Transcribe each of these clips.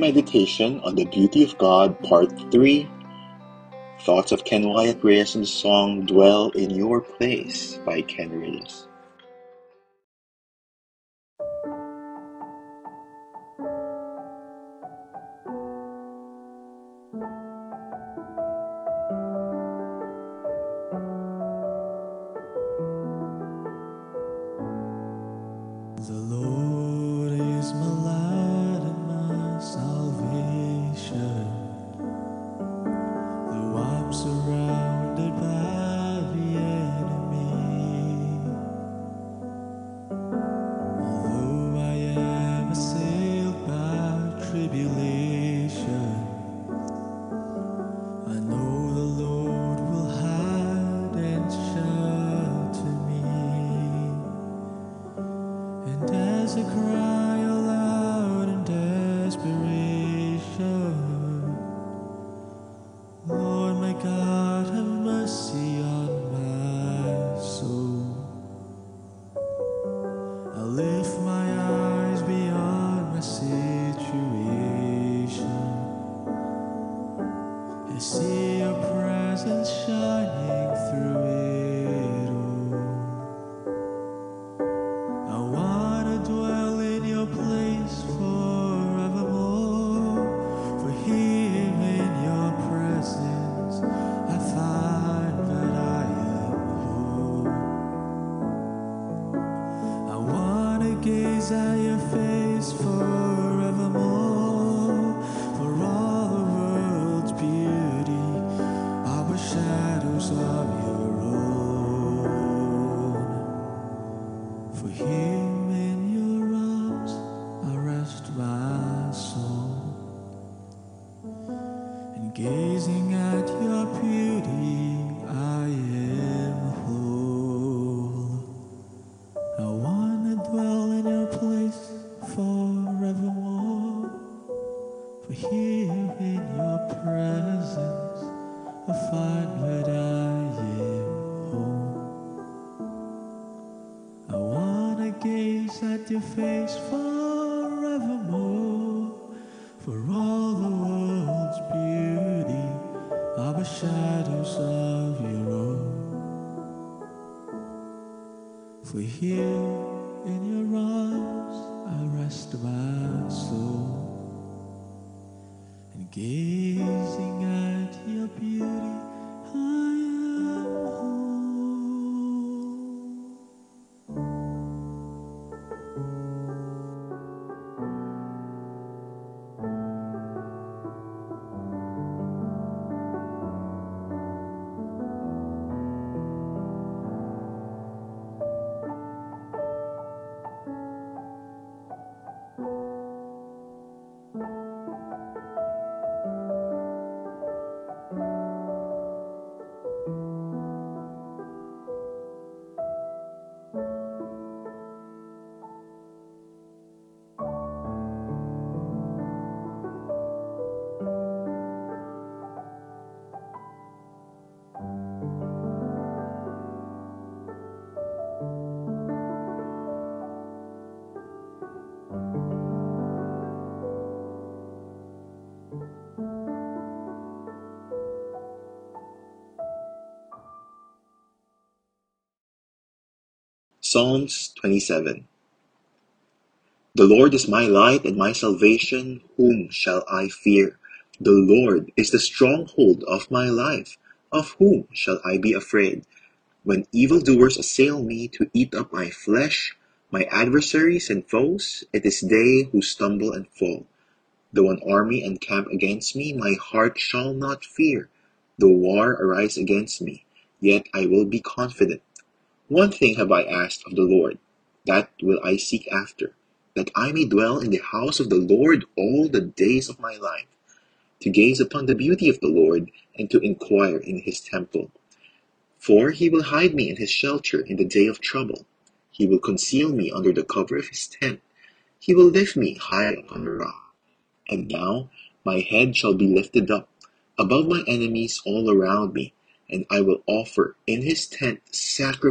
Meditation on the Beauty of God, Part 3. Thoughts of Ken Wyatt Reyes on the song Dwell in Your Place by Ken Reyes. The Lord is my light and my salvation, though I'm surrounded by the enemy. Although I am assailed by tribulation, I know the Lord will hide and shelter me. And as I cry aloud in desperation, Lord my God, have mercy on my soul. I lift my eyes beyond my situation and see your presence shining through it all. I wanna dwell in your place forevermore, for here in your presence I find that I am whole. I wanna gaze at your face forevermore, for all the world's beauty are but shadows of your own. For here in your arms I rest my soul, and gazing at your beauty I am whole. I wanna dwell in your place forevermore, for here in your presence I find that I am home. I wanna gaze at your face forevermore, for all the world's beauty are but shadows of your own. For here in your arms I rest my soul, and gazing at your beauty I am whole. Psalms 27. The Lord is my light and my salvation, whom shall I fear? The Lord is the stronghold of my life, of whom shall I be afraid? When evildoers assail me to eat up my flesh, my adversaries and foes, it is they who stumble and fall. Though an army encamp against me, my heart shall not fear. Though war arise against me, yet I will be confident. One thing have I asked of the Lord, that will I seek after, that I may dwell in the house of the Lord all the days of my life, to gaze upon the beauty of the Lord, and to inquire in his temple. For he will hide me in his shelter in the day of trouble. He will conceal me under the cover of his tent. He will lift me high upon a rock. And now my head shall be lifted up above my enemies all around me, and I will offer in his tent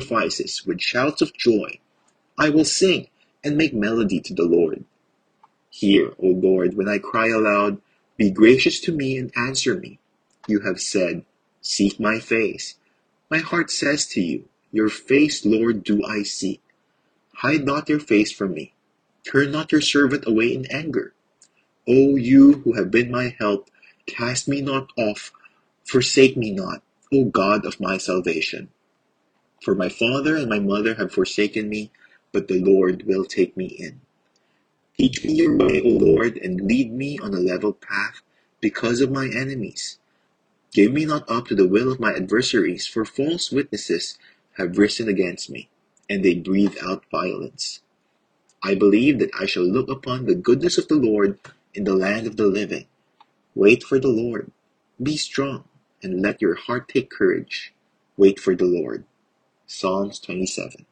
sacrifices with shouts of joy. I will sing and make melody to the Lord. Hear, O Lord, when I cry aloud. Be gracious to me and answer me. You have said, seek my face. My heart says to you, your face, Lord, do I seek. Hide not your face from me. Turn not your servant away in anger. O you who have been my help, cast me not off, forsake me not, O God of my salvation. For my father and my mother have forsaken me, but the Lord will take me in. Teach me your way, O Lord, and lead me on a level path because of my enemies. Give me not up to the will of my adversaries, for false witnesses have risen against me, and they breathe out violence. I believe that I shall look upon the goodness of the Lord in the land of the living. Wait for the Lord. Be strong, and let your heart take courage. Wait for the Lord. Psalms 27.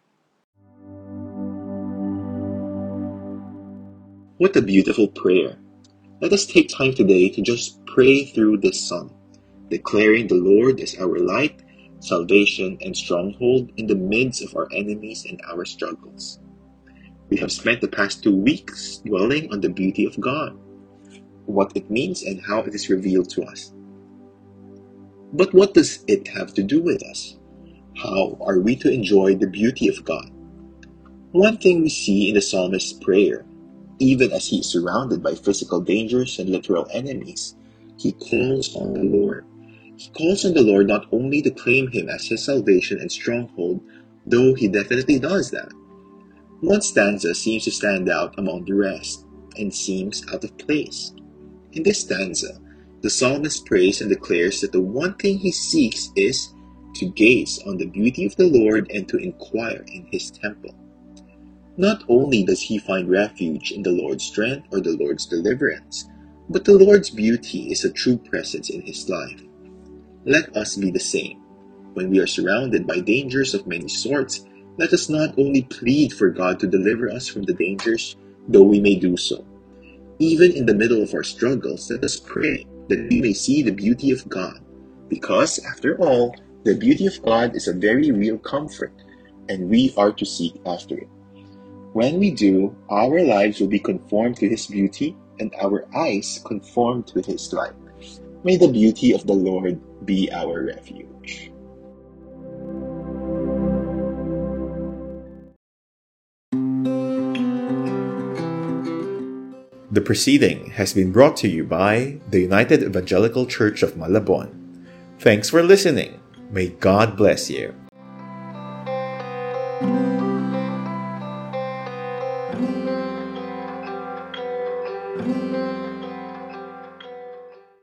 What a beautiful prayer. Let us take time today to just pray through this psalm, declaring the Lord is our light, salvation, and stronghold in the midst of our enemies and our struggles. We have spent the past 2 weeks dwelling on the beauty of God, what it means and how it is revealed to us. But what does it have to do with us? How are we to enjoy the beauty of God? One thing we see in the psalmist's prayer, even as he is surrounded by physical dangers and literal enemies, he calls on the Lord. He calls on the Lord not only to claim him as his salvation and stronghold, though he definitely does that. One stanza seems to stand out among the rest, and seems out of place. In this stanza, the psalmist prays and declares that the one thing he seeks is to gaze on the beauty of the Lord and to inquire in his temple. Not only does he find refuge in the Lord's strength or the Lord's deliverance, but the Lord's beauty is a true presence in his life. Let us be the same. When we are surrounded by dangers of many sorts, let us not only plead for God to deliver us from the dangers, though we may do so. Even in the middle of our struggles, let us pray that we may see the beauty of God, because, after all, the beauty of God is a very real comfort, and we are to seek after it. When we do, our lives will be conformed to His beauty, and our eyes conformed to His light. May the beauty of the Lord be our refuge. The proceeding has been brought to you by the United Evangelical Church of Malabon. Thanks for listening. May God bless you.